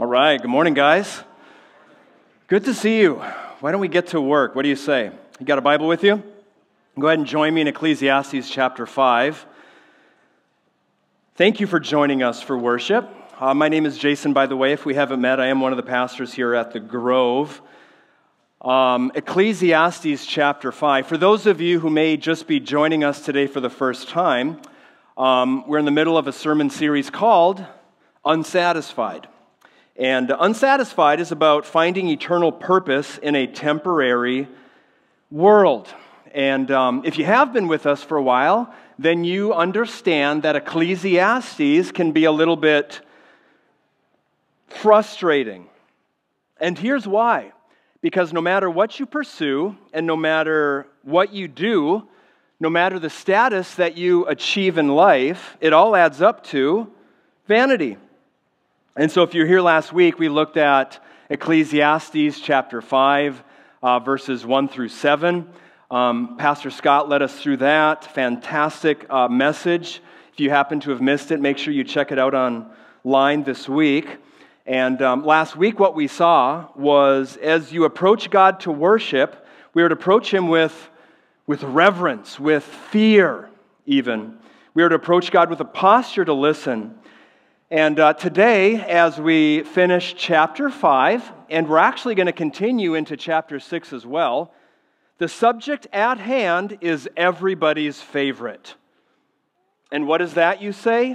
All right, good morning, guys. Good to see you. Why don't we get to work? What do you say? You got a Bible with you? Go ahead and join me in Ecclesiastes chapter 5. Thank you for joining us for worship. My name is Jason, by the way. If we haven't met, I am one of the pastors here at the Grove. Ecclesiastes chapter 5. For those of you who may just be joining us today for the first time, we're in the middle of a sermon series called Unsatisfied. And Unsatisfied is about finding eternal purpose in a temporary world. And if you have been with us for a while, then you understand that Ecclesiastes can be a little bit frustrating. And here's why. Because no matter what you pursue, and no matter what you do, no matter the status that you achieve in life, it all adds up to vanity. And so if you're here last week, we looked at Ecclesiastes chapter 5, verses 1 through 7. Pastor Scott led us through that. Fantastic message. If you happen to have missed it, make sure you check it out online this week. And last week what we saw was as you approach God to worship, we would approach Him with reverence, with fear even. We are to approach God with a posture to listen. And today, as we finish chapter 5, and we're actually going to continue into chapter 6 as well, the subject at hand is everybody's favorite. And what is that, you say?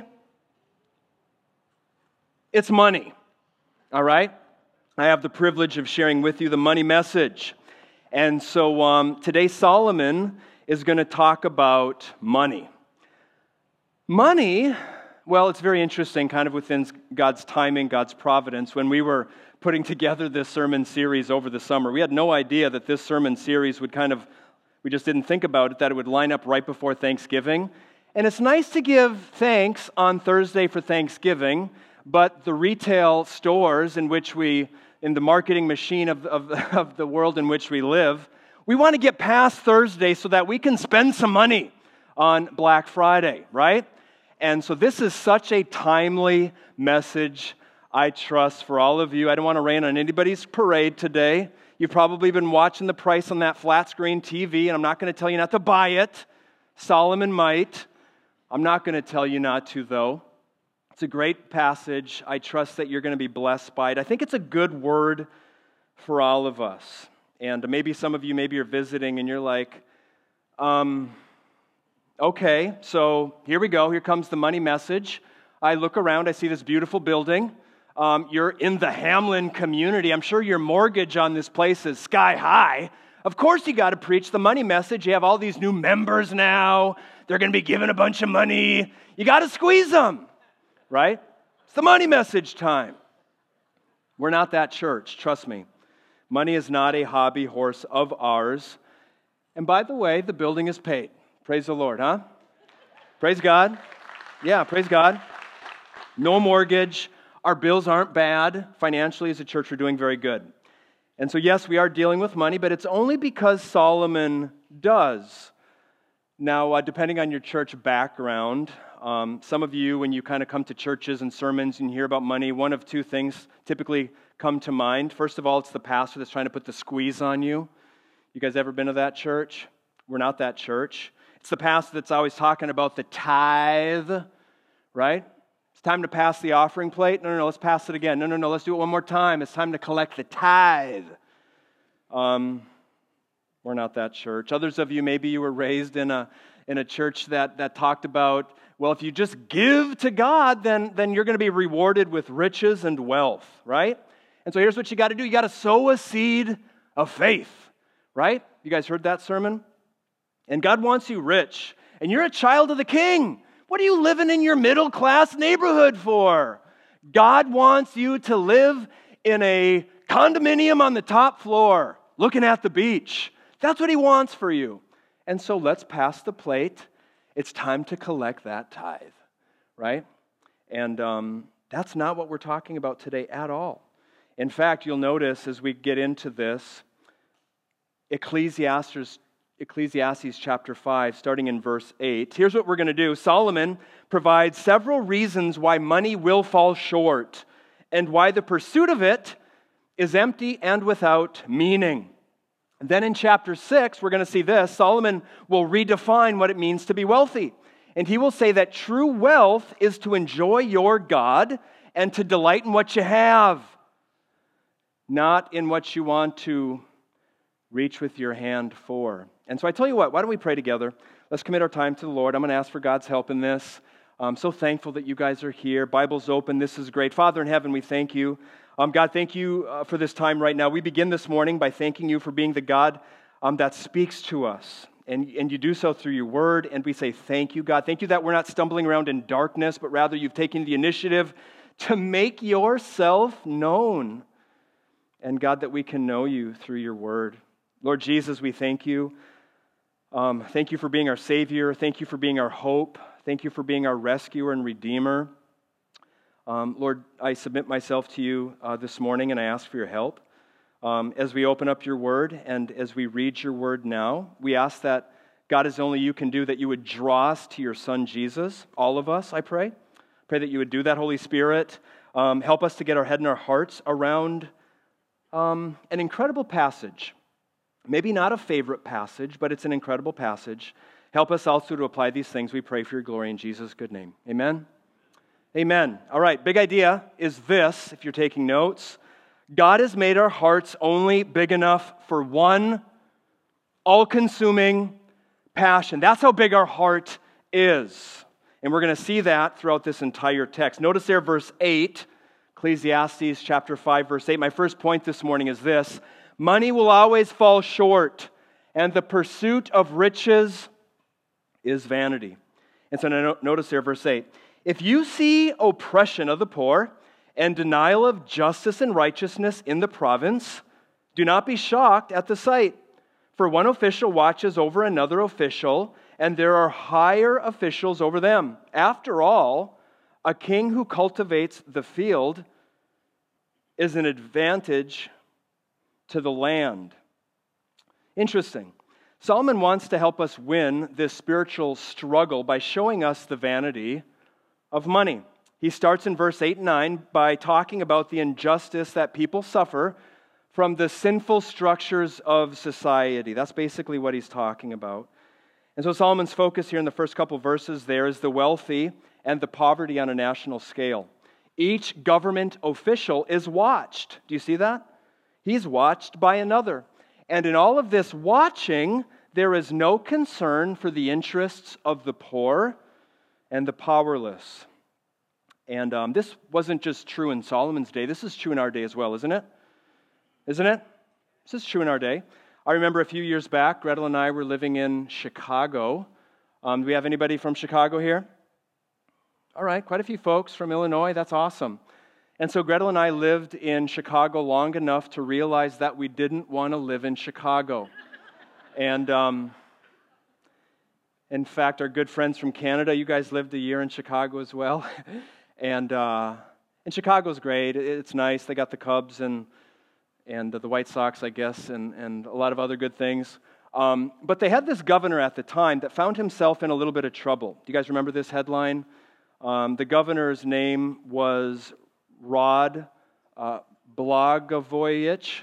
It's money. All right? I have the privilege of sharing with you the money message. And so today Solomon is going to talk about money. Money, well, it's very interesting, kind of within God's timing, God's providence. When we were putting together this sermon series over the summer, we had no idea that this sermon series would we just didn't think about it, that it would line up right before Thanksgiving. And it's nice to give thanks on Thursday for Thanksgiving, but the retail stores in the marketing machine of the world in which we live, we want to get past Thursday so that we can spend some money on Black Friday, right? And so this is such a timely message, I trust, for all of you. I don't want to rain on anybody's parade today. You've probably been watching the price on that flat screen TV, and I'm not going to tell you not to buy it. Solomon might. I'm not going to tell you not to, though. It's a great passage. I trust that you're going to be blessed by it. I think it's a good word for all of us. And maybe some of you, maybe you're visiting and you're like, okay, so here we go. Here comes the money message. I look around. I see this beautiful building. You're in the Hamlin community. I'm sure your mortgage on this place is sky high. Of course you got to preach the money message. You have all these new members now. They're going to be given a bunch of money. You got to squeeze them, right? It's the money message time. We're not that church, trust me. Money is not a hobby horse of ours. And by the way, the building is paid. Praise the Lord, huh? Praise God. Yeah, praise God. No mortgage. Our bills aren't bad. Financially, as a church, we're doing very good. And so, yes, we are dealing with money, but it's only because Solomon does. Now, depending on your church background, some of you, when you kind of come to churches and sermons and hear about money, one of two things typically come to mind. First of all, it's the pastor that's trying to put the squeeze on you. You guys ever been to that church? We're not that church. It's the pastor that's always talking about the tithe, right? It's time to pass the offering plate. No, let's pass it again. No, let's do it one more time. It's time to collect the tithe. We're not that church. Others of you, maybe you were raised in a church that talked about, well, if you just give to God, then you're going to be rewarded with riches and wealth, right? And so here's what you got to do. You got to sow a seed of faith, right? You guys heard that sermon? And God wants you rich. And you're a child of the King. What are you living in your middle-class neighborhood for? God wants you to live in a condominium on the top floor, looking at the beach. That's what He wants for you. And so let's pass the plate. It's time to collect that tithe, right? And that's not what we're talking about today at all. In fact, you'll notice as we get into this, Ecclesiastes chapter 5, starting in verse 8. Here's what we're going to do. Solomon provides several reasons why money will fall short and why the pursuit of it is empty and without meaning. And then in chapter 6, we're going to see this. Solomon will redefine what it means to be wealthy. And he will say that true wealth is to enjoy your God and to delight in what you have, not in what you want to reach with your hand for. And so I tell you what, why don't we pray together? Let's commit our time to the Lord. I'm going to ask for God's help in this. I'm so thankful that you guys are here. Bible's open. This is great. Father in heaven, we thank you. God, thank you for this time right now. We begin this morning by thanking you for being the God that speaks to us. And you do so through your word. And we say thank you, God. Thank you that we're not stumbling around in darkness, but rather you've taken the initiative to make yourself known. And God, that we can know you through your word. Lord Jesus, we thank you. Thank you for being our Savior. Thank you for being our hope. Thank you for being our rescuer and redeemer. Lord, I submit myself to you this morning and I ask for your help. As we open up your word and as we read your word now, we ask that, God, as only you can do, that you would draw us to your Son Jesus, all of us, I pray. Pray that you would do that, Holy Spirit. Help us to get our head and our hearts around an incredible passage. Maybe not a favorite passage, but it's an incredible passage. Help us also to apply these things. We pray for your glory in Jesus' good name. Amen? Amen. All right, big idea is this, if you're taking notes. God has made our hearts only big enough for one all-consuming passion. That's how big our heart is. And we're going to see that throughout this entire text. Notice there, verse 8, Ecclesiastes chapter 5, verse 8. My first point this morning is this. Money will always fall short, and the pursuit of riches is vanity. And so notice there, verse 8. If you see oppression of the poor and denial of justice and righteousness in the province, do not be shocked at the sight. For one official watches over another official, and there are higher officials over them. After all, a king who cultivates the field is an advantage to the land. Interesting. Solomon wants to help us win this spiritual struggle by showing us the vanity of money. He starts in verse 8 and 9 by talking about the injustice that people suffer from the sinful structures of society. That's basically what he's talking about. And so Solomon's focus here in the first couple verses there is the wealthy and the poverty on a national scale. Each government official is watched. Do you see that? He's watched by another. And in all of this watching, there is no concern for the interests of the poor and the powerless. And this wasn't just true in Solomon's day. This is true in our day as well, isn't it? Isn't it? This is true in our day. I remember a few years back, Gretel and I were living in Chicago. Do we have anybody from Chicago here? All right, quite a few folks from Illinois. That's awesome. And so Gretel and I lived in Chicago long enough to realize that we didn't want to live in Chicago. And in fact, our good friends from Canada, you guys lived a year in Chicago as well. And Chicago's great. It's nice. They got the Cubs and the White Sox, I guess, and a lot of other good things. But they had this governor at the time that found himself in a little bit of trouble. Do you guys remember this headline? The governor's name was Rod Blagojevich.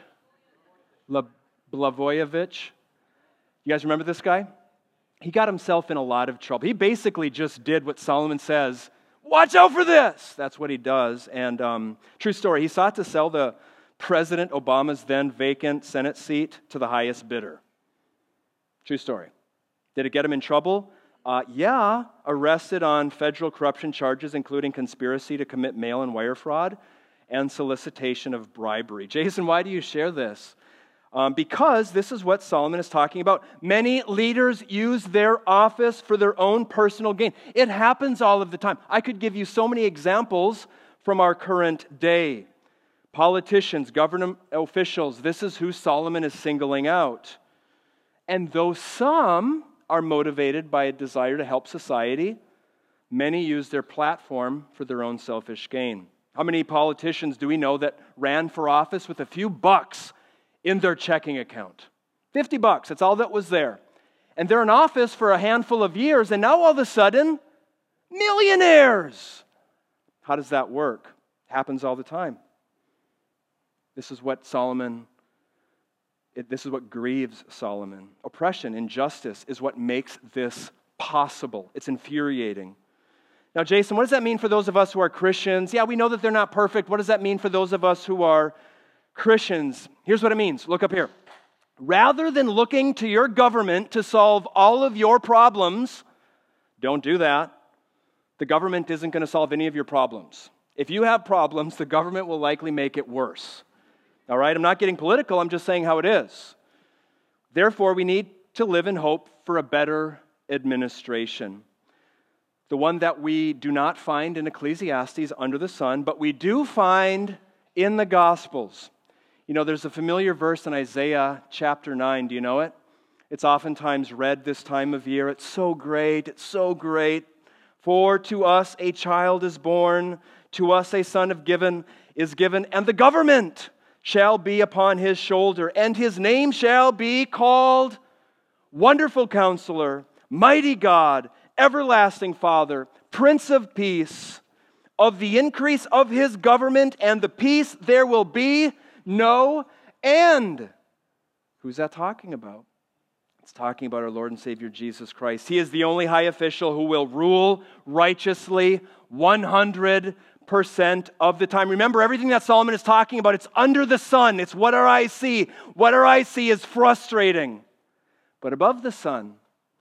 You guys remember this guy? He got himself in a lot of trouble. He basically just did what Solomon says, watch out for this! That's what he does. And true story, he sought to sell the President Obama's then vacant Senate seat to the highest bidder. True story. Did it get him in trouble? Yeah, arrested on federal corruption charges, including conspiracy to commit mail and wire fraud and solicitation of bribery. Jason, why do you share this? Because this is what Solomon is talking about. Many leaders use their office for their own personal gain. It happens all of the time. I could give you so many examples from our current day. Politicians, government officials, this is who Solomon is singling out. And though some are motivated by a desire to help society, many use their platform for their own selfish gain. How many politicians do we know that ran for office with a few bucks in their checking account? $50, that's all that was there. And they're in office for a handful of years, and now all of a sudden, millionaires. How does that work? happens all the time. This is what grieves Solomon. Oppression, injustice is what makes this possible. It's infuriating. Now, Jason, what does that mean for those of us who are Christians? Yeah, we know that they're not perfect. What does that mean for those of us who are Christians? Here's what it means. Look up here. Rather than looking to your government to solve all of your problems, don't do that. The government isn't going to solve any of your problems. If you have problems, the government will likely make it worse. All right? I'm not getting political. I'm just saying how it is. Therefore, we need to live in hope for a better administration. The one that we do not find in Ecclesiastes under the sun, but we do find in the Gospels. You know, there's a familiar verse in Isaiah chapter 9. Do you know it? It's oftentimes read this time of year. It's so great. It's so great. For to us a child is born, to us a son is given, and the government shall be upon his shoulder, and his name shall be called Wonderful Counselor, Mighty God, Everlasting Father, Prince of Peace. Of the increase of his government and the peace there will be no end. Who's that talking about? It's talking about our Lord and Savior Jesus Christ. He is the only high official who will rule righteously 100% of the time. Remember, everything that Solomon is talking about, it's under the sun. It's what our eyes see. What our eyes see is frustrating. But above the sun,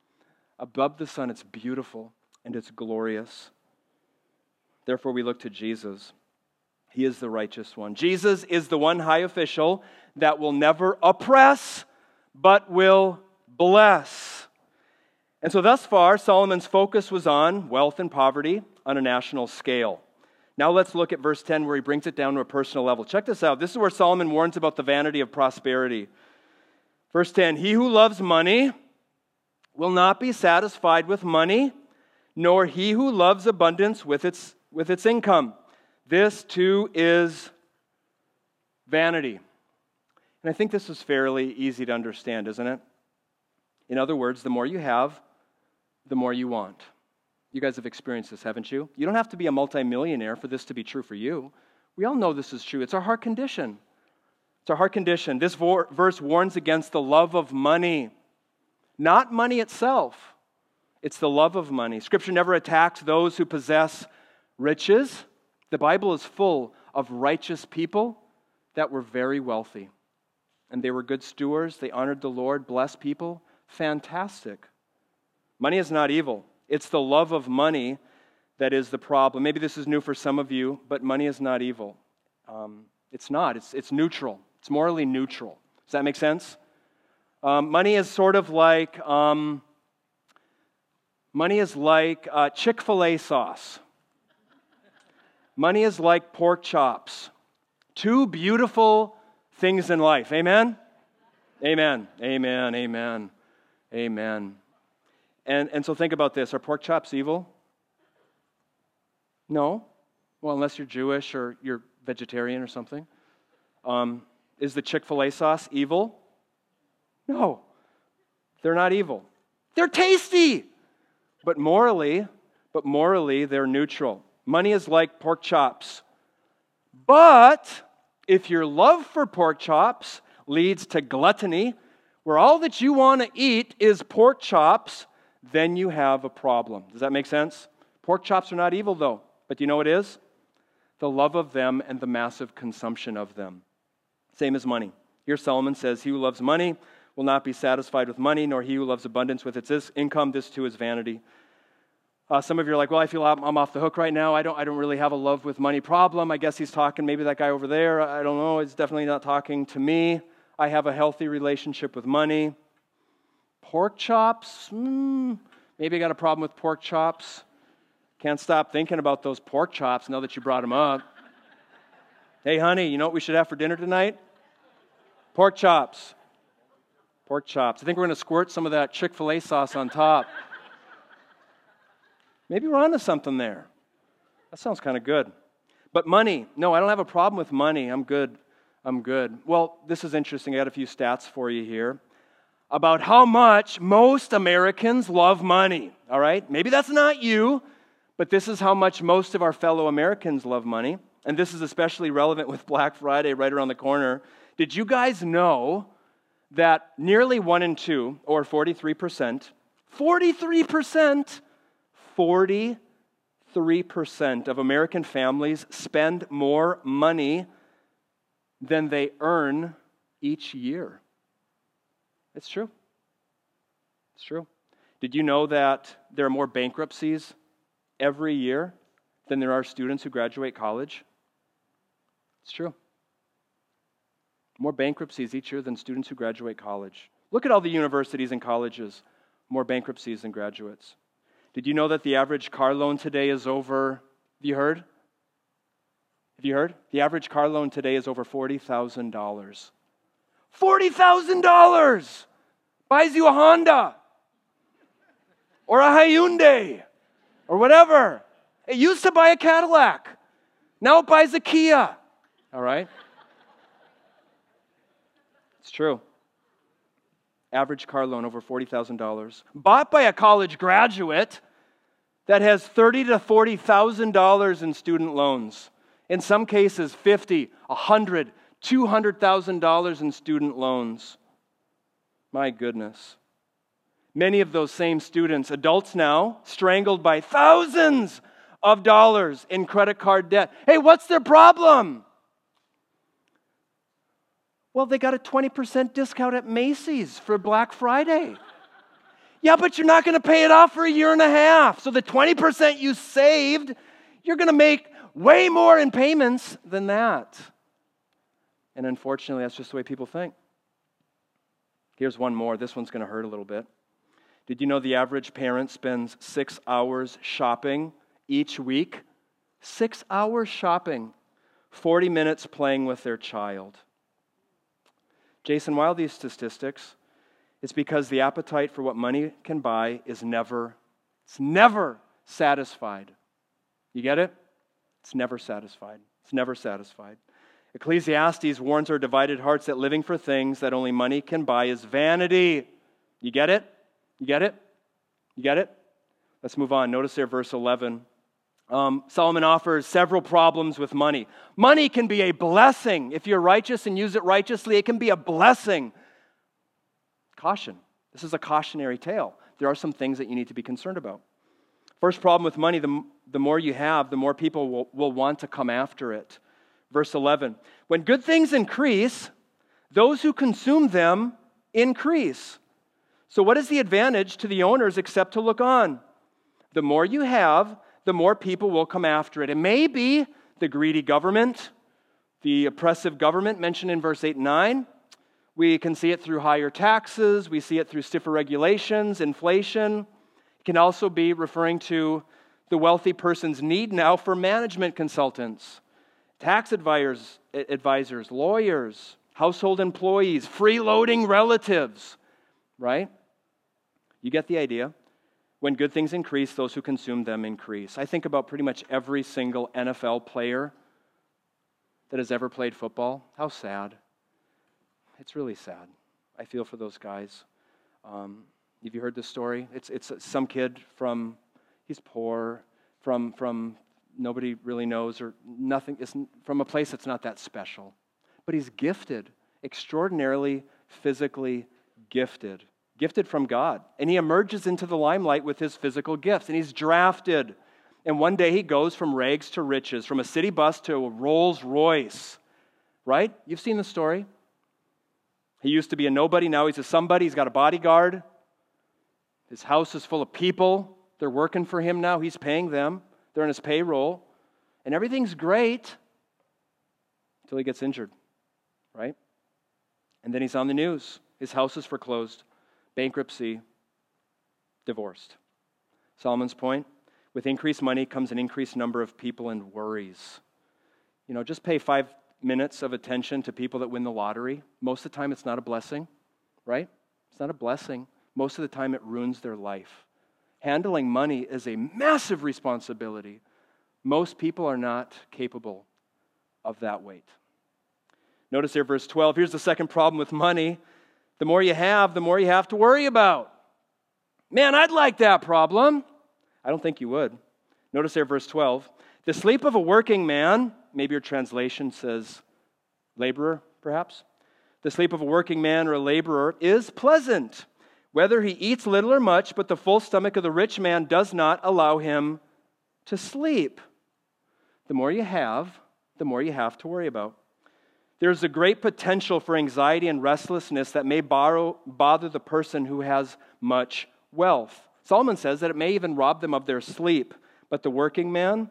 it's beautiful and it's glorious. Therefore, we look to Jesus. He is the righteous one. Jesus is the one high official that will never oppress, but will bless. And so thus far, Solomon's focus was on wealth and poverty on a national scale. Now let's look at verse 10 where he brings it down to a personal level. Check this out. This is where Solomon warns about the vanity of prosperity. Verse 10, he who loves money will not be satisfied with money, nor he who loves abundance with its income. This too is vanity. And I think this is fairly easy to understand, isn't it? In other words, the more you have, the more you want. You guys have experienced this, haven't you? You don't have to be a multimillionaire for this to be true for you. We all know this is true. It's our heart condition. It's our heart condition. This verse warns against the love of money. Not money itself. It's the love of money. Scripture never attacks those who possess riches. The Bible is full of righteous people that were very wealthy. And they were good stewards. They honored the Lord, blessed people. Fantastic. Money is not evil. It's the love of money that is the problem. Maybe this is new for some of you, but money is not evil. It's not. It's neutral. It's morally neutral. Does that make sense? Money is sort of like Chick-fil-A sauce. Money is like pork chops. Two beautiful things in life. Amen? Amen. Amen. Amen. Amen. And so think about this. Are pork chops evil? No. Well, unless you're Jewish or you're vegetarian or something. Is the Chick-fil-A sauce evil? No. They're not evil. They're tasty. But morally, they're neutral. Money is like pork chops. But if your love for pork chops leads to gluttony, where all that you want to eat is pork chops, then you have a problem. Does that make sense? Pork chops are not evil, though. But do you know what it is? The love of them and the massive consumption of them. Same as money. Here Solomon says, he who loves money will not be satisfied with money, nor he who loves abundance with its income. This too is vanity. Some of you are like, well, I feel I'm off the hook right now. I don't really have a love with money problem. I guess he's talking, maybe that guy over there. I don't know. He's definitely not talking to me. I have a healthy relationship with money. Pork chops? Maybe I got a problem with pork chops. Can't stop thinking about those pork chops now that you brought them up. Hey, honey, you know what we should have for dinner tonight? Pork chops. Pork chops. I think we're going to squirt some of that Chick-fil-A sauce on top. Maybe we're onto something there. That sounds kind of good. But money. No, I don't have a problem with money. I'm good. Well, this is interesting. I got a few stats for you here about how much most Americans love money. All right? Maybe that's not you, but this is how much most of our fellow Americans love money. and this is especially relevant with Black Friday right around the corner, did you guys know that nearly 1 in 2, or 43%, 43% of American families spend more money than they earn each year? It's true. It's true. Did you know that there are more bankruptcies every year than there are students who graduate college? It's true. More bankruptcies each year than students who graduate college. Look at all the universities and colleges. More bankruptcies than graduates. Did you know that the average car loan today is over, have you heard? Have you heard? The average car loan today is over $40,000. $40,000 buys you a Honda or a Hyundai or whatever. It used to buy a Cadillac. Now it buys a Kia. All right? It's true. Average car loan over $40,000. Bought by a college graduate that has $30,000 to $40,000 in student loans. In some cases, $50,000, $100,000, $200,000 in student loans. My goodness. Many of those same students, adults now, strangled by thousands of dollars in credit card debt. Hey, what's their problem? Well, they got a 20% discount at Macy's for Black Friday. Yeah, but you're not going to pay it off for a year and a half. So the 20% you saved, you're going to make way more in payments than that. And unfortunately, that's just the way people think. Here's one more. This one's going to hurt a little bit. Did you know the average parent spends 6 hours shopping each week? 6 hours shopping, 40 minutes playing with their child. Jason, why are these statistics? It's because the appetite for what money can buy is never satisfied. You get it? It's never satisfied. It's never satisfied. Ecclesiastes warns our divided hearts that living for things that only money can buy is vanity. You get it? You get it? You get it? Let's move on. Notice there, verse 11. Solomon offers several problems with money. Money can be a blessing. If you're righteous and use it righteously, it can be a blessing. Caution. This is a cautionary tale. There are some things that you need to be concerned about. First problem with money, the more you have, the more people will want to come after it. Verse 11. When good things increase, those who consume them increase. So what is the advantage to the owners except to look on? The more you have, the more people will come after it. It may be the greedy government, the oppressive government mentioned in verse 8 and 9. We can see it through higher taxes. We see it through stiffer regulations, inflation. It can also be referring to the wealthy person's need now for management consultants, tax advisors, lawyers, household employees, freeloading relatives, right? You get the idea. When good things increase, those who consume them increase. I think about pretty much every single NFL player that has ever played football. How sad. It's really sad. I feel for those guys. Have you heard this story? It's some kid he's poor, from nobody really knows or nothing, from a place that's not that special. But he's gifted, extraordinarily physically gifted. Gifted from God. And he emerges into the limelight with his physical gifts. And he's drafted. And one day he goes from rags to riches, from a city bus to a Rolls Royce. Right? You've seen the story. He used to be a nobody. Now he's a somebody. He's got a bodyguard. His house is full of people. They're working for him now. He's paying them. They're on his payroll. And everything's great until he gets injured. Right? And then he's on the news. His house is foreclosed. Bankruptcy, divorced. Solomon's point, with increased money comes an increased number of people and worries. You know, just pay 5 minutes of attention to people that win the lottery. Most of the time it's not a blessing, right? It's not a blessing. Most of the time it ruins their life. Handling money is a massive responsibility. Most people are not capable of that weight. Notice here, verse 12. Here's the second problem with money. The more you have, the more you have to worry about. Man, I'd like that problem. I don't think you would. Notice there, verse 12. The sleep of a working man Maybe your translation says laborer, perhaps. The sleep of a working man or a laborer is pleasant, whether he eats little or much, but the full stomach of the rich man does not allow him to sleep. The more you have, the more you have to worry about. There's a great potential for anxiety and restlessness that may bother the person who has much wealth. Solomon says that it may even rob them of their sleep, but the working man,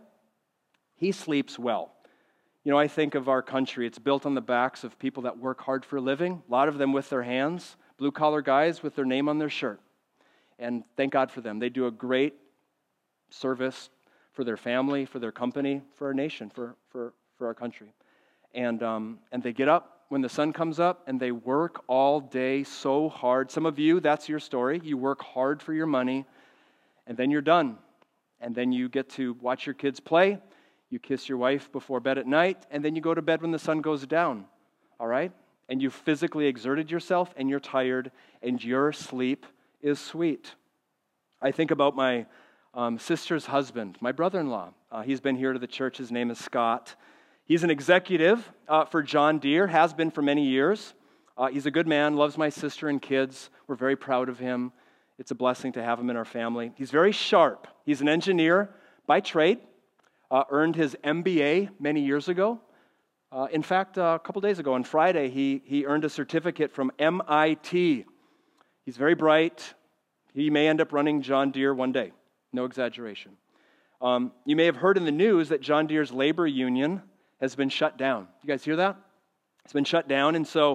he sleeps well. You know, I think of our country. It's built on the backs of people that work hard for a living, a lot of them with their hands, blue-collar guys with their name on their shirt. And thank God for them. They do a great service for their family, for their company, for our nation, for our country. And they get up when the sun comes up, and they work all day so hard. Some of you, that's your story. You work hard for your money, and then you're done. And then you get to watch your kids play. You kiss your wife before bed at night, and then you go to bed when the sun goes down, all right? And you've physically exerted yourself, and you're tired, and your sleep is sweet. I think about my sister's husband, my brother-in-law. He's been here to the church. His name is Scott. He's an executive for John Deere, has been for many years. He's a good man, loves my sister and kids. We're very proud of him. It's a blessing to have him in our family. He's very sharp. He's an engineer by trade, earned his MBA many years ago. In fact, a couple days ago on Friday, he earned a certificate from MIT. He's very bright. He may end up running John Deere one day. No exaggeration. You may have heard in the news that John Deere's labor union has been shut down. You guys hear that? It's been shut down, and so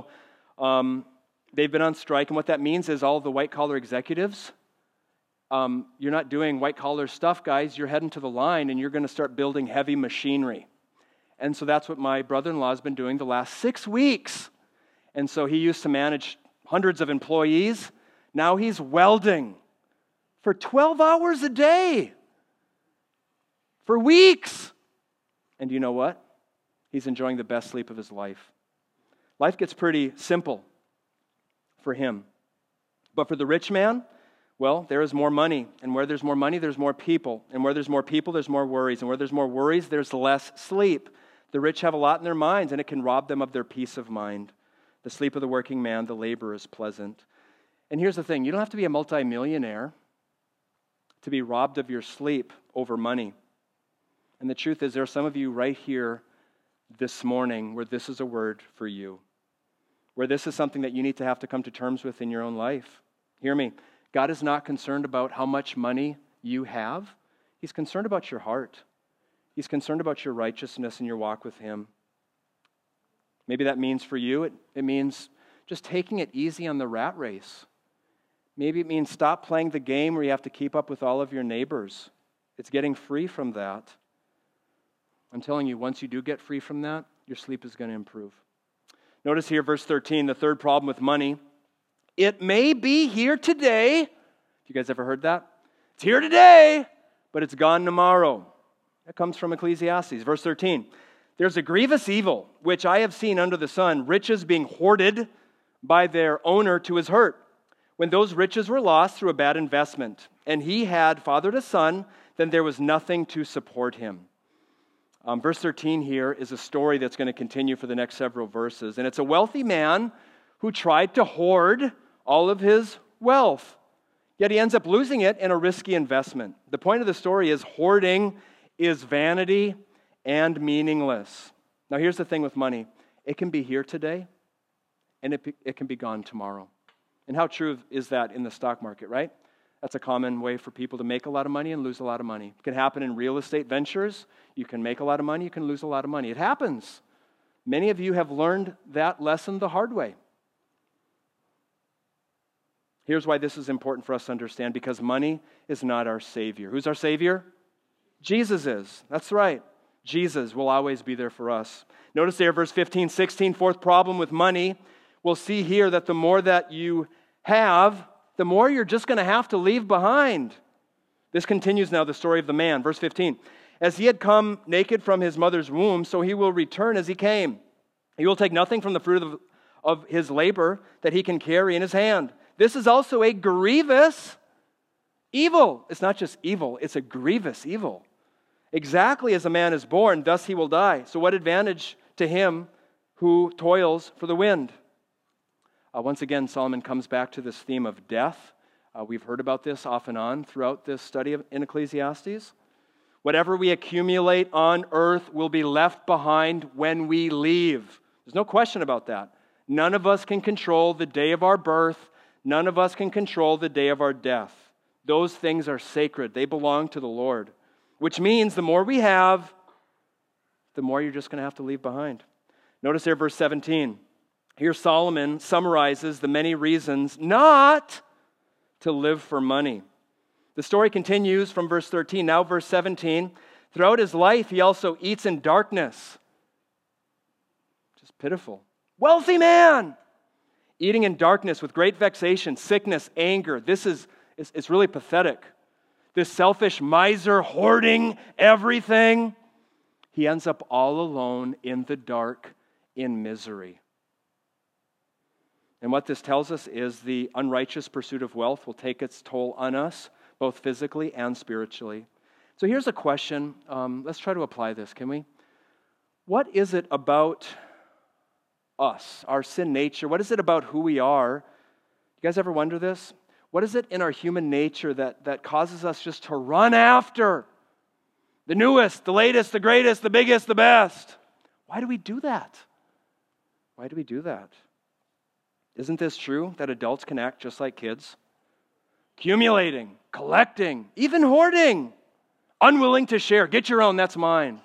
they've been on strike, and what that means is all of the white-collar executives, you're not doing white-collar stuff, guys. You're heading to the line, and you're going to start building heavy machinery. And so that's what my brother-in-law has been doing the last 6 weeks. And so he used to manage hundreds of employees. Now he's welding for 12 hours a day for weeks. And you know what? He's enjoying the best sleep of his life. Life gets pretty simple for him. But for the rich man, well, there is more money. And where there's more money, there's more people. And where there's more people, there's more worries. And where there's more worries, there's less sleep. The rich have a lot in their minds, and it can rob them of their peace of mind. The sleep of the working man, the labor is pleasant. And here's the thing. You don't have to be a multimillionaire to be robbed of your sleep over money. And the truth is, there are some of you right here this morning where this is a word for you, where this is something that you need to have to come to terms with in your own life. Hear me. God is not concerned about how much money you have. He's concerned about your heart. He's concerned about your righteousness and your walk with Him. Maybe that means for you, it means just taking it easy on the rat race. Maybe it means stop playing the game where you have to keep up with all of your neighbors. It's getting free from that. I'm telling you, once you do get free from that, your sleep is going to improve. Notice here, verse 13, the third problem with money. It may be here today. You guys ever heard that? It's here today, but it's gone tomorrow. That comes from Ecclesiastes. Verse 13, there's a grievous evil, which I have seen under the sun, riches being hoarded by their owner to his hurt. When those riches were lost through a bad investment, and he had fathered a son, then there was nothing to support him. Verse 13 here is a story that's going to continue for the next several verses. And it's a wealthy man who tried to hoard all of his wealth. Yet he ends up losing it in a risky investment. The point of the story is hoarding is vanity and meaningless. Now here's the thing with money. It can be here today, and it can be gone tomorrow. And how true is that in the stock market, right? That's a common way for people to make a lot of money and lose a lot of money. It can happen in real estate ventures. You can make a lot of money, you can lose a lot of money. It happens. Many of you have learned that lesson the hard way. Here's why this is important for us to understand, because money is not our Savior. Who's our Savior? Jesus is. That's right. Jesus will always be there for us. Notice there, verse 15, 16, fourth problem with money. We'll see here that the more that you have, the more you're just going to have to leave behind. This continues now the story of the man. Verse 15, as he had come naked from his mother's womb, so he will return as he came. He will take nothing from the fruit of his labor that he can carry in his hand. This is also a grievous evil. It's not just evil, it's a grievous evil. Exactly as a man is born, thus he will die. So what advantage to him who toils for the wind? Once again, Solomon comes back to this theme of death. We've heard about this off and on throughout this study in Ecclesiastes. Whatever we accumulate on earth will be left behind when we leave. There's no question about that. None of us can control the day of our birth. None of us can control the day of our death. Those things are sacred. They belong to the Lord. Which means the more we have, the more you're just going to have to leave behind. Notice here verse 17. Here Solomon summarizes the many reasons not to live for money. The story continues from verse 13. Now verse 17. Throughout his life, he also eats in darkness. Just pitiful. Wealthy man! Eating in darkness with great vexation, sickness, anger. It's really pathetic. This selfish miser hoarding everything. He ends up all alone in the dark in misery. And what this tells us is the unrighteous pursuit of wealth will take its toll on us, both physically and spiritually. So here's a question. Let's try to apply this, can we? What is it about us, our sin nature? What is it about who we are? You guys ever wonder this? What is it in our human nature that causes us just to run after the newest, the latest, the greatest, the biggest, the best? Why do we do that? Why do we do that? Isn't this true that adults can act just like kids? Accumulating, collecting, even hoarding, unwilling to share. Get your own, that's mine.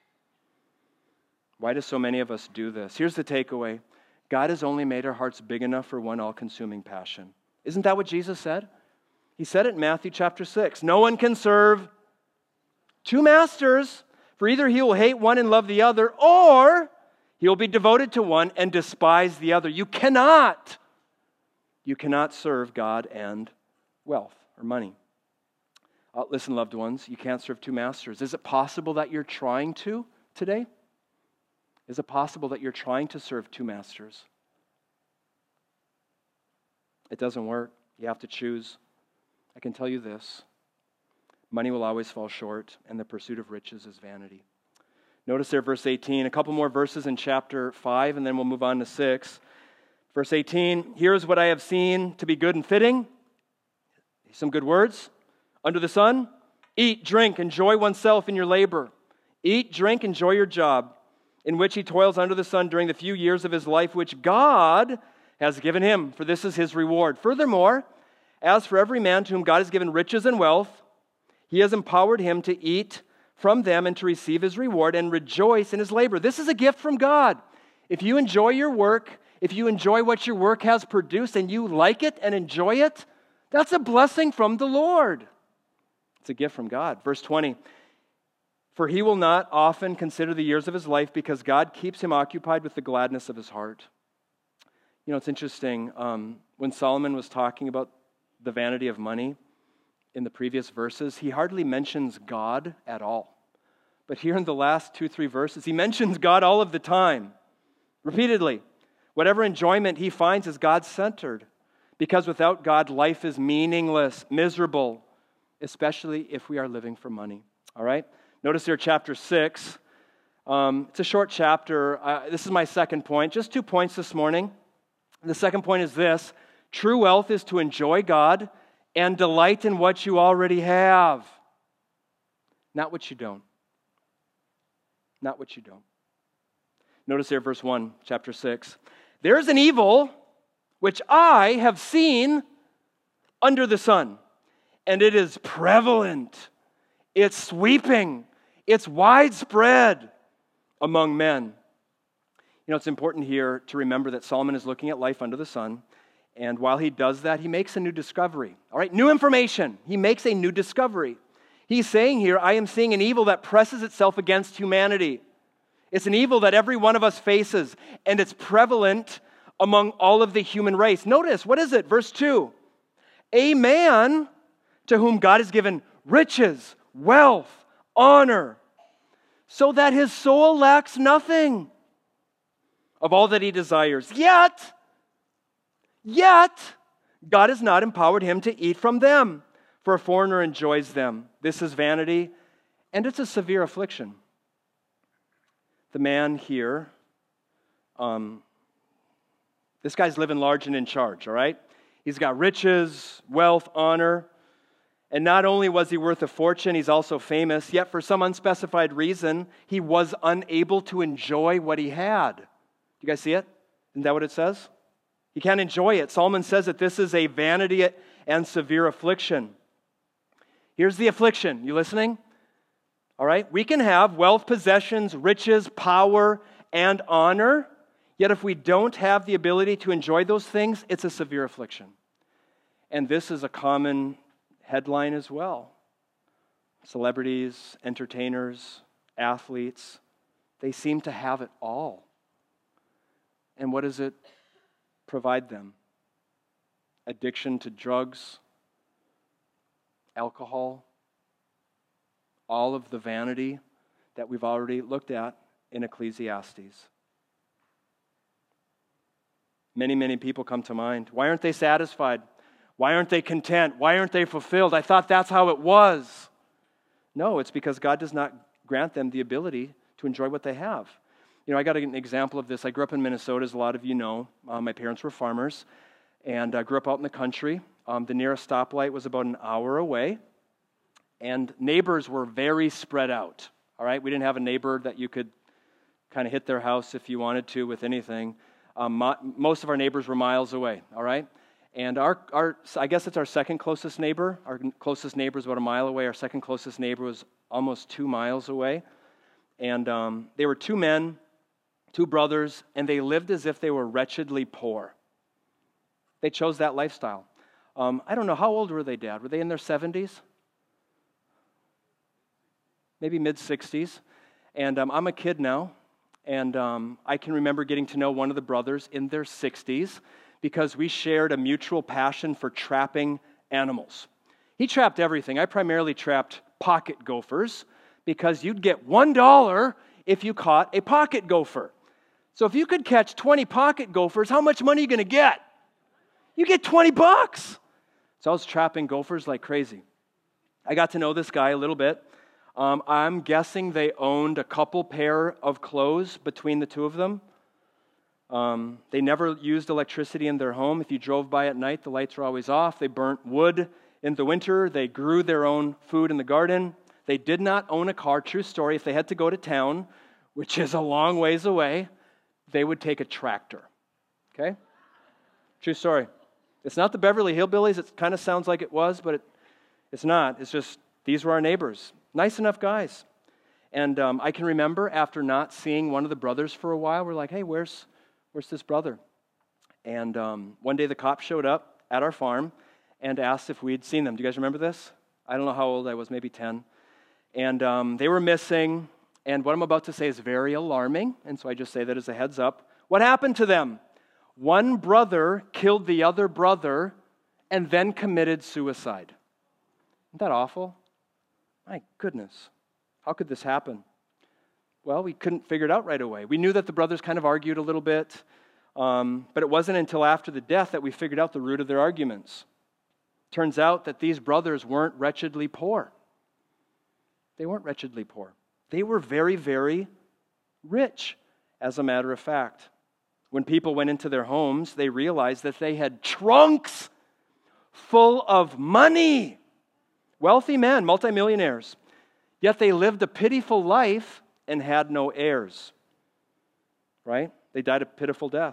Why do so many of us do this? Here's the takeaway. God has only made our hearts big enough for one all-consuming passion. Isn't that what Jesus said? He said it in Matthew chapter 6. No one can serve two masters, for either he will hate one and love the other, or he will be devoted to one and despise the other. You cannot serve God and wealth or money. Listen, loved ones, you can't serve two masters. Is it possible that you're trying to today? Is it possible that you're trying to serve two masters? It doesn't work. You have to choose. I can tell you this. Money will always fall short, and the pursuit of riches is vanity. Notice there, verse 18. A couple more verses in chapter 5, and then we'll move on to 6. Verse 18, here's what I have seen to be good and fitting. Some good words. Under the sun, eat, drink, enjoy oneself in your labor. Eat, drink, enjoy your job, in which he toils under the sun during the few years of his life, which God has given him, for this is his reward. Furthermore, as for every man to whom God has given riches and wealth, he has empowered him to eat from them and to receive his reward and rejoice in his labor. This is a gift from God. If you enjoy your work, if you enjoy what your work has produced and you like it and enjoy it, that's a blessing from the Lord. It's a gift from God. Verse 20, for he will not often consider the years of his life because God keeps him occupied with the gladness of his heart. You know, it's interesting. When Solomon was talking about the vanity of money in the previous verses, he hardly mentions God at all. But here in the last 2-3 verses, he mentions God all of the time, repeatedly. Whatever enjoyment he finds is God-centered, because without God, life is meaningless, miserable, especially if we are living for money. All right? Notice here chapter 6. It's a short chapter. This is my second point. Just 2 points this morning. The second point is this. True wealth is to enjoy God and delight in what you already have. Not what you don't. Not what you don't. Notice here verse 1, chapter 6. There is an evil which I have seen under the sun, and it is prevalent. It's sweeping. It's widespread among men. You know, it's important here to remember that Solomon is looking at life under the sun, and while he does that, he makes a new discovery. All right, new information. He makes a new discovery. He's saying here, I am seeing an evil that presses itself against humanity. It's an evil that every one of us faces, and it's prevalent among all of the human race. Notice, what is it? Verse 2. A man to whom God has given riches, wealth, honor, so that his soul lacks nothing of all that he desires. Yet, God has not empowered him to eat from them, for a foreigner enjoys them. This is vanity, And it's a severe affliction. The man here, this guy's living large and in charge, all right? He's got riches, wealth, honor. And not only was he worth a fortune, he's also famous, yet for some unspecified reason, he was unable to enjoy what he had. You guys see it? Isn't that what it says? He can't enjoy it. Solomon says that this is a vanity and severe affliction. Here's the affliction. You listening? All right? We can have wealth, possessions, riches, power, and honor, yet if we don't have the ability to enjoy those things, it's a severe affliction. And this is a common headline as well. Celebrities, entertainers, athletes, they seem to have it all. And what does it provide them? Addiction to drugs, alcohol, all of the vanity that we've already looked at in Ecclesiastes. Many, many people come to mind. Why aren't they satisfied? Why aren't they content? Why aren't they fulfilled? I thought that's how it was. No, it's because God does not grant them the ability to enjoy what they have. You know, I got an example of this. I grew up in Minnesota, as a lot of you know. My parents were farmers, and I grew up out in the country. The nearest stoplight was about an hour away, and neighbors were very spread out. All right, we didn't have a neighbor that you could kind of hit their house if you wanted to with anything. Most of our neighbors were miles away. All right. And I guess it's our second closest neighbor. Our closest neighbor is about a mile away. Our second closest neighbor was almost 2 miles away. And they were 2 men, 2 brothers, and they lived as if they were wretchedly poor. They chose that lifestyle. I don't know, how old were they, Dad? Were they in their 70s? Maybe mid-60s. And I'm a kid now, and I can remember getting to know one of the brothers in their 60s, because we shared a mutual passion for trapping animals. He trapped everything. I primarily trapped pocket gophers, because you'd get $1 if you caught a pocket gopher. So if you could catch 20 pocket gophers, how much money are you going to get? You get $20. So I was trapping gophers like crazy. I got to know this guy a little bit. I'm guessing they owned a couple pair of clothes between the two of them. They never used electricity in their home. If you drove by at night, the lights were always off. They burnt wood in the winter. They grew their own food in the garden. They did not own a car. True story. If they had to go to town, which is a long ways away, they would take a tractor. Okay? True story. It's not the Beverly Hillbillies. It kind of sounds like it was, but it's not. It's just, these were our neighbors. Nice enough guys. And I can remember after not seeing one of the brothers for a while, we're like, hey, where's this brother? And one day the cops showed up at our farm and asked if we'd seen them. Do you guys remember this? I don't know how old I was, maybe 10. And they were missing. And what I'm about to say is very alarming. And so I just say that as a heads up. What happened to them? One brother killed the other brother and then committed suicide. Isn't that awful? My goodness. How could this happen? Well, we couldn't figure it out right away. We knew that the brothers kind of argued a little bit, but it wasn't until after the death that we figured out the root of their arguments. Turns out that these brothers weren't wretchedly poor. They weren't wretchedly poor. They were very, very rich, as a matter of fact. When people went into their homes, they realized that they had trunks full of money. Wealthy men, multimillionaires. Yet they lived a pitiful life and had no heirs. Right? They died a pitiful death.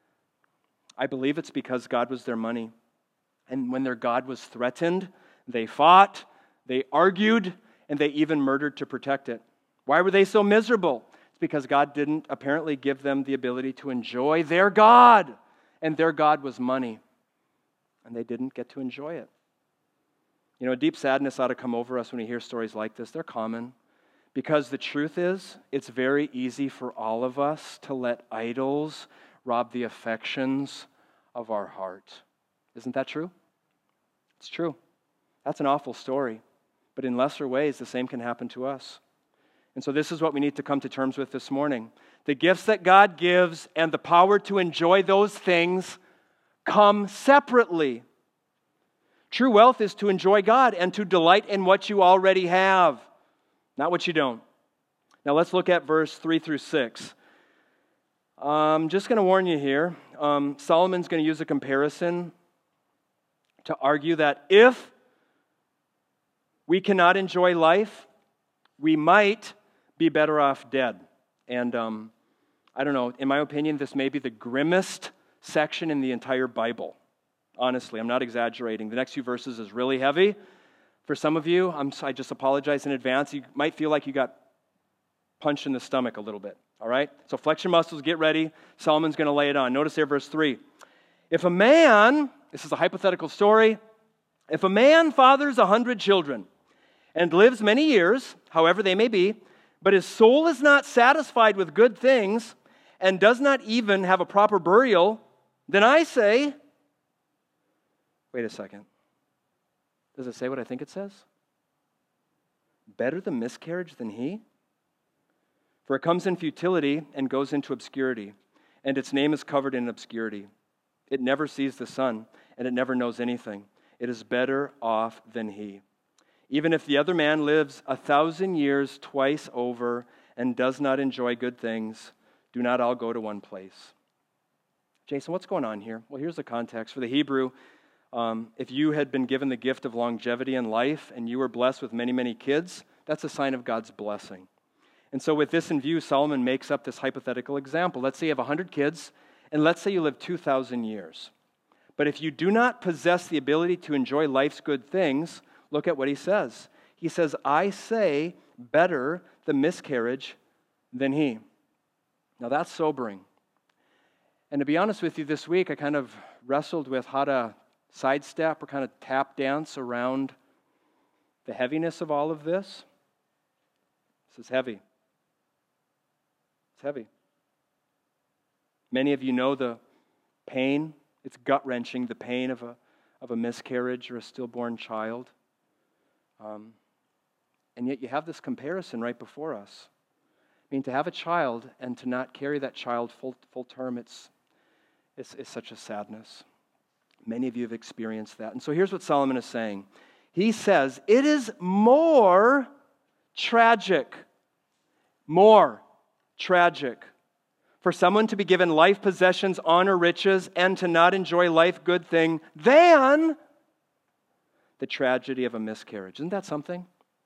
I believe it's because God was their money. And when their God was threatened, they fought, they argued, and they even murdered to protect it. Why were they so miserable? It's because God didn't apparently give them the ability to enjoy their God. And their God was money. And they didn't get to enjoy it. You know, a deep sadness ought to come over us when we hear stories like this. They're common. Because the truth is, it's very easy for all of us to let idols rob the affections of our heart. Isn't that true? It's true. That's an awful story. But in lesser ways, the same can happen to us. And so this is what we need to come to terms with this morning. The gifts that God gives and the power to enjoy those things come separately. True wealth is to enjoy God and to delight in what you already have. Not what you don't. Now let's look at verse 3 through 6. I'm just going to warn you here. Solomon's going to use a comparison to argue that if we cannot enjoy life, we might be better off dead. And I don't know, in my opinion, this may be the grimmest section in the entire Bible. Honestly, I'm not exaggerating. The next few verses is really heavy. For some of you, I just apologize in advance. You might feel like you got punched in the stomach a little bit. All right? So flex your muscles, get ready. Solomon's going to lay it on. Notice there, verse 3. If a man, this is a hypothetical story, if a man fathers 100 children and lives many years, however they may be, but his soul is not satisfied with good things and does not even have a proper burial, then I say, wait a second. Does it say what I think it says? Better the miscarriage than he? For it comes in futility and goes into obscurity, and its name is covered in obscurity. It never sees the sun, and it never knows anything. It is better off than he. Even if the other man lives 1,000 years twice over and does not enjoy good things, do not all go to one place. Jason, what's going on here? Well, here's the context. For the Hebrew, if you had been given the gift of longevity in life and you were blessed with many, many kids, that's a sign of God's blessing. And so with this in view, Solomon makes up this hypothetical example. Let's say you have 100 kids, and let's say you live 2,000 years. But if you do not possess the ability to enjoy life's good things, look at what he says. He says, I say, better the miscarriage than he. Now that's sobering. And to be honest with you, this week I kind of wrestled with how to sidestep or kind of tap dance around the heaviness of all of this. This is heavy. It's heavy. Many of you know the pain. It's gut-wrenching, the pain of a miscarriage or a stillborn child. And yet you have this comparison right before us. I mean, to have a child and to not carry that child full term, it's such a sadness. Many of you have experienced that. And so here's what Solomon is saying. He says, it is more tragic for someone to be given life, possessions, honor, riches, and to not enjoy life, good thing, than the tragedy of a miscarriage. Isn't that something?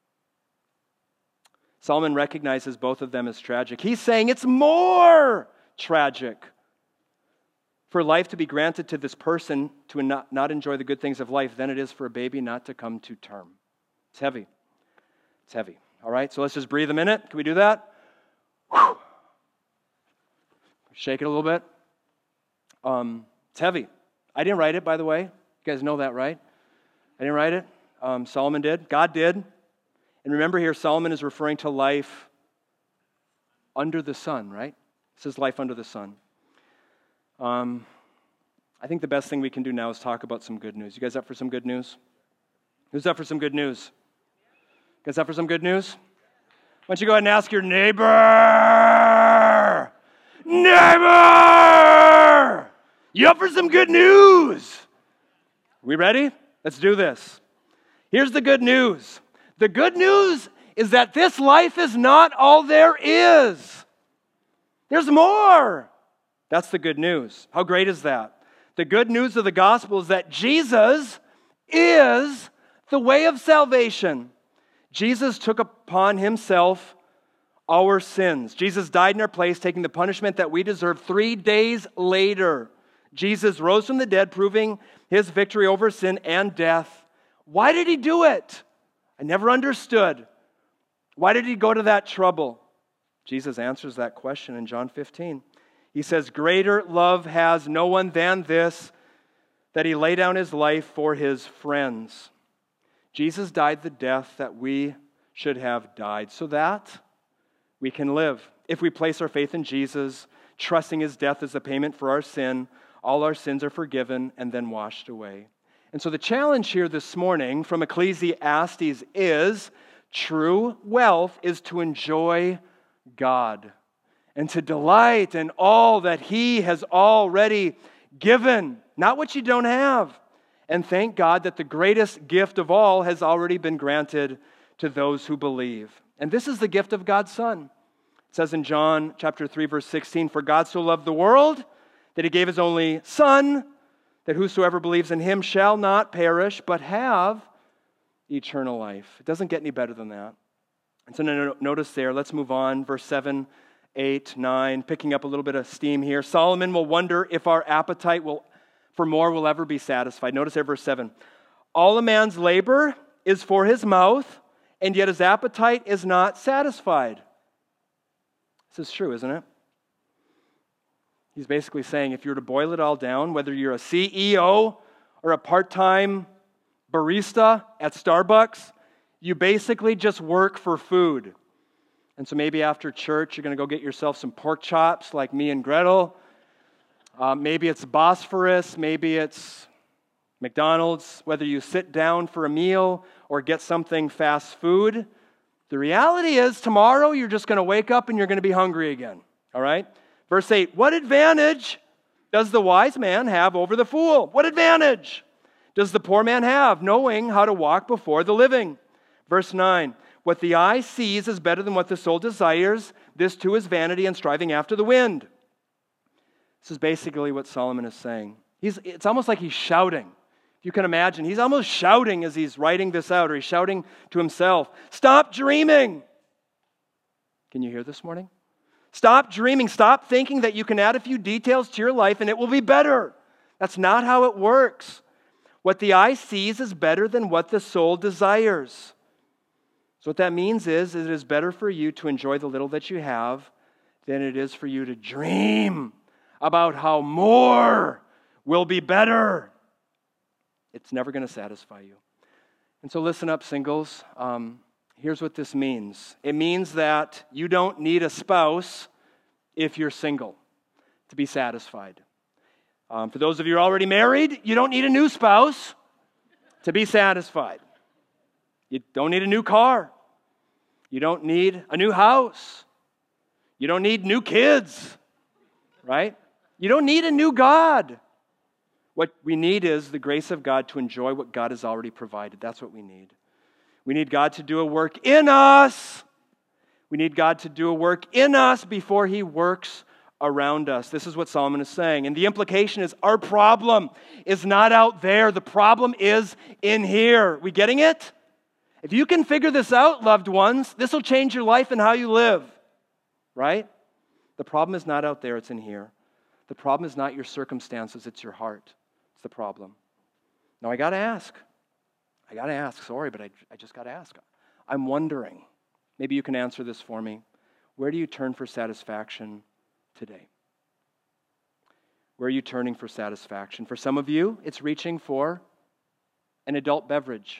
Solomon recognizes both of them as tragic. He's saying it's more tragic for life to be granted to this person to not enjoy the good things of life than it is for a baby not to come to term. It's heavy. It's heavy. All right, so let's just breathe a minute. Can we do that? Whew. Shake it a little bit. It's heavy. I didn't write it, by the way. You guys know that, right? I didn't write it. Solomon did. God did. And remember here, Solomon is referring to life under the sun, right? It says life under the sun. I think the best thing we can do now is talk about some good news. You guys up for some good news? Who's up for some good news? You guys up for some good news? Why don't you go ahead and ask your neighbor? Neighbor! You up for some good news? We ready? Let's do this. Here's the good news. The good news is that this life is not all there is. There's more. That's the good news. How great is that? The good news of the gospel is that Jesus is the way of salvation. Jesus took upon himself our sins. Jesus died in our place, taking the punishment that we deserve. 3 days later, Jesus rose from the dead, proving his victory over sin and death. Why did he do it? I never understood. Why did he go to that trouble? Jesus answers that question in John 15. He says, greater love has no one than this, that he lay down his life for his friends. Jesus died the death that we should have died so that we can live. If we place our faith in Jesus, trusting his death as the payment for our sin, all our sins are forgiven and then washed away. And so the challenge here this morning from Ecclesiastes is true wealth is to enjoy God and to delight in all that he has already given, not what you don't have. And thank God that the greatest gift of all has already been granted to those who believe. And this is the gift of God's Son. It says in John chapter 3, verse 16, "For God so loved the world that he gave his only Son, that whosoever believes in him shall not perish, but have eternal life." It doesn't get any better than that. And so notice there, let's move on, verse 7, 8, 9, picking up a little bit of steam here. Solomon will wonder if our appetite for more will ever be satisfied. Notice there, verse 7. "All a man's labor is for his mouth, and yet his appetite is not satisfied." This is true, isn't it? He's basically saying if you were to boil it all down, whether you're a CEO or a part-time barista at Starbucks, you basically just work for food. And so maybe after church, you're going to go get yourself some pork chops like me and Gretel. Maybe it's Bosphorus, maybe it's McDonald's. Whether you sit down for a meal or get something fast food, the reality is tomorrow you're just going to wake up and you're going to be hungry again. All right? Verse 8, "What advantage does the wise man have over the fool? What advantage does the poor man have, knowing how to walk before the living?" Verse 9, "What the eye sees is better than what the soul desires. This too is vanity and striving after the wind." This is basically what Solomon is saying. It's almost like he's shouting. If you can imagine, he's almost shouting as he's writing this out, or he's shouting to himself, "Stop dreaming." Can you hear this morning? Stop dreaming. Stop thinking that you can add a few details to your life and it will be better. That's not how it works. What the eye sees is better than what the soul desires. So what that means is it is better for you to enjoy the little that you have than it is for you to dream about how more will be better. It's never going to satisfy you. And so listen up, singles. Here's what this means. It means that you don't need a spouse if you're single to be satisfied. For those of you who are already married, you don't need a new spouse to be satisfied. You don't need a new car. You don't need a new house. You don't need new kids, right? You don't need a new God. What we need is the grace of God to enjoy what God has already provided. That's what we need. We need God to do a work in us. We need God to do a work in us before he works around us. This is what Solomon is saying. And the implication is our problem is not out there. The problem is in here. We getting it? If you can figure this out, loved ones, this will change your life and how you live. Right? The problem is not out there. It's in here. The problem is not your circumstances. It's your heart. It's the problem. Now, I got to ask. Sorry, but I just got to ask. I'm wondering, maybe you can answer this for me. Where do you turn for satisfaction today? Where are you turning for satisfaction? For some of you, it's reaching for an adult beverage.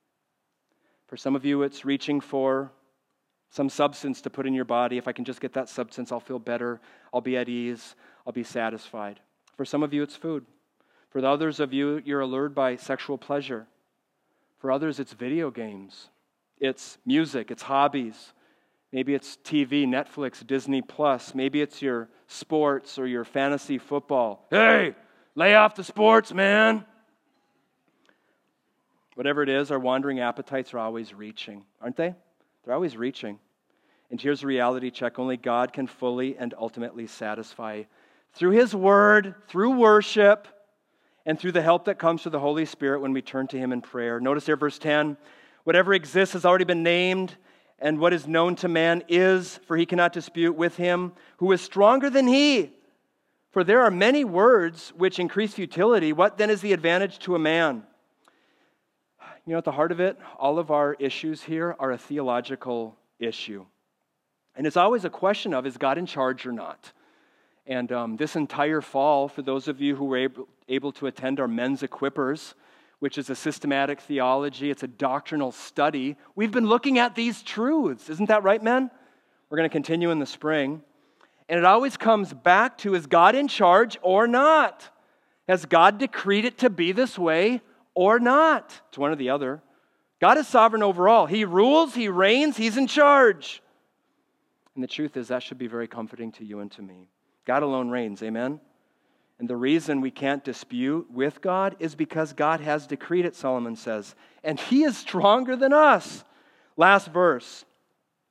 For some of you, it's reaching for some substance to put in your body. If I can just get that substance, I'll feel better. I'll be at ease. I'll be satisfied. For some of you, it's food. For the others of you, you're allured by sexual pleasure. For others, it's video games. It's music. It's hobbies. Maybe it's TV, Netflix, Disney Plus. Maybe it's your sports or your fantasy football. Hey, lay off the sports, man. Whatever it is, our wandering appetites are always reaching, aren't they? They're always reaching. And here's a reality check. Only God can fully and ultimately satisfy through his word, through worship, and through the help that comes through the Holy Spirit when we turn to him in prayer. Notice there, verse 10, "Whatever exists has already been named, and what is known to man is, for he cannot dispute with him who is stronger than he. For there are many words which increase futility. What then is the advantage to a man?" You know, at the heart of it, all of our issues here are a theological issue. And it's always a question of, is God in charge or not? And this entire fall, for those of you who were able to attend our Men's Equippers, which is a systematic theology, it's a doctrinal study, we've been looking at these truths. Isn't that right, men? We're going to continue in the spring. And it always comes back to, is God in charge or not? Has God decreed it to be this way or not? It's one or the other. God is sovereign over all. He rules, he reigns, he's in charge. And the truth is that should be very comforting to you and to me. God alone reigns, amen? And the reason we can't dispute with God is because God has decreed it, Solomon says. And he is stronger than us. Last verse.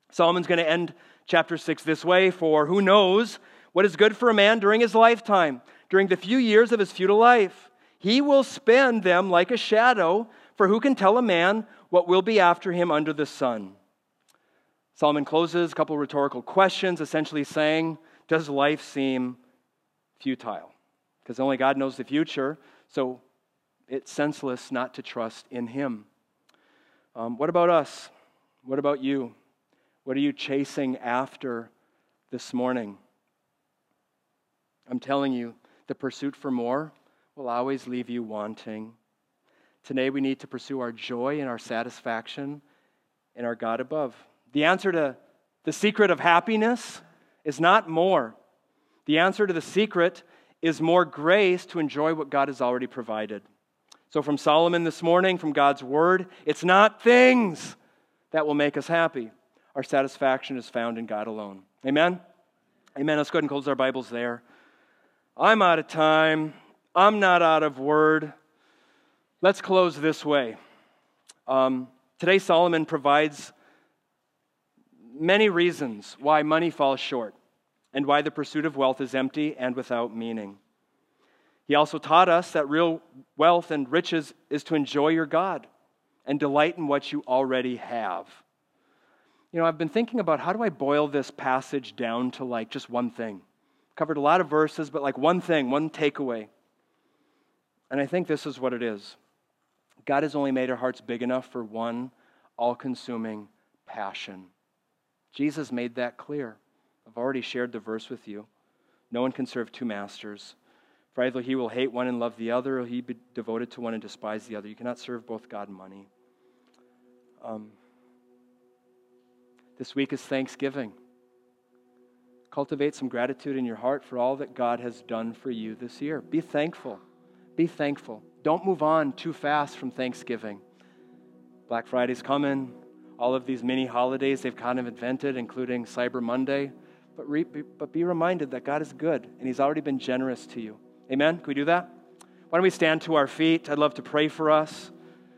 Solomon's going to end chapter 6 this way: for who knows what is good for a man during his lifetime, during the few years of his futile life. He will spend them like a shadow, for who can tell a man what will be after him under the sun? Solomon closes a couple of rhetorical questions, essentially saying, does life seem futile? Because only God knows the future, so it's senseless not to trust in him. What about us? What about you? What are you chasing after this morning? I'm telling you, the pursuit for more will always leave you wanting. Today we need to pursue our joy and our satisfaction in our God above. The answer to the secret of happiness is not more. The answer to the secret is more grace to enjoy what God has already provided. So from Solomon this morning, from God's word, it's not things that will make us happy. Our satisfaction is found in God alone. Amen? Amen. Let's go ahead and close our Bibles there. I'm out of time. I'm not out of word. Let's close this way. Today, Solomon provides many reasons why money falls short and why the pursuit of wealth is empty and without meaning. He also taught us that real wealth and riches is to enjoy your God and delight in what you already have. You know, I've been thinking about how do I boil this passage down to like just one thing. Covered a lot of verses, but like one thing, one takeaway. And I think this is what it is. God has only made our hearts big enough for one all-consuming passion. Jesus made that clear. I've already shared the verse with you. No one can serve two masters. For either he will hate one and love the other, or he be devoted to one and despise the other. You cannot serve both God and money. This week is Thanksgiving. Cultivate some gratitude in your heart for all that God has done for you this year. Be thankful. Be thankful. Don't move on too fast from Thanksgiving. Black Friday's coming. All of these mini holidays they've kind of invented, including Cyber Monday. But be reminded that God is good, and He's already been generous to you. Amen? Can we do that? Why don't we stand to our feet? I'd love to pray for us.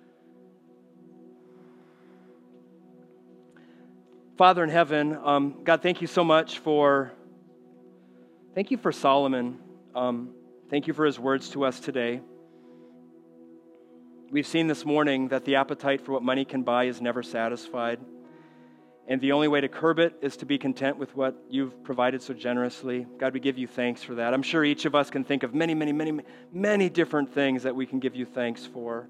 Father in heaven, God, thank you so much thank you for Solomon. Thank you for his words to us today. We've seen this morning that the appetite for what money can buy is never satisfied. And the only way to curb it is to be content with what you've provided so generously. God, we give you thanks for that. I'm sure each of us can think of many, many, many, many different things that we can give you thanks for.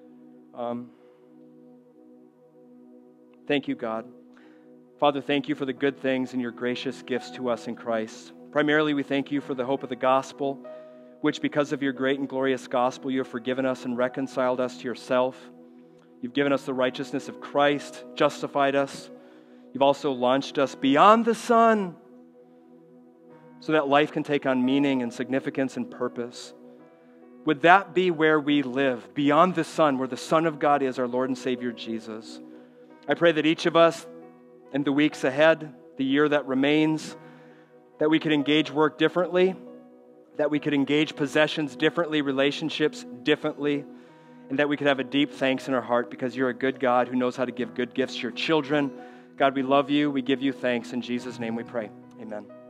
Thank you, God. Father, thank you for the good things and your gracious gifts to us in Christ. Primarily, we thank you for the hope of the gospel, which because of your great and glorious gospel, you have forgiven us and reconciled us to yourself. You've given us the righteousness of Christ, justified us. You've also launched us beyond the sun so that life can take on meaning and significance and purpose. Would that be where we live, beyond the sun, where the Son of God is, our Lord and Savior Jesus? I pray that each of us in the weeks ahead, the year that remains, that we could engage work differently, that we could engage possessions differently, relationships differently, and that we could have a deep thanks in our heart because you're a good God who knows how to give good gifts to your children. God, we love you. We give you thanks. In Jesus' name we pray. Amen.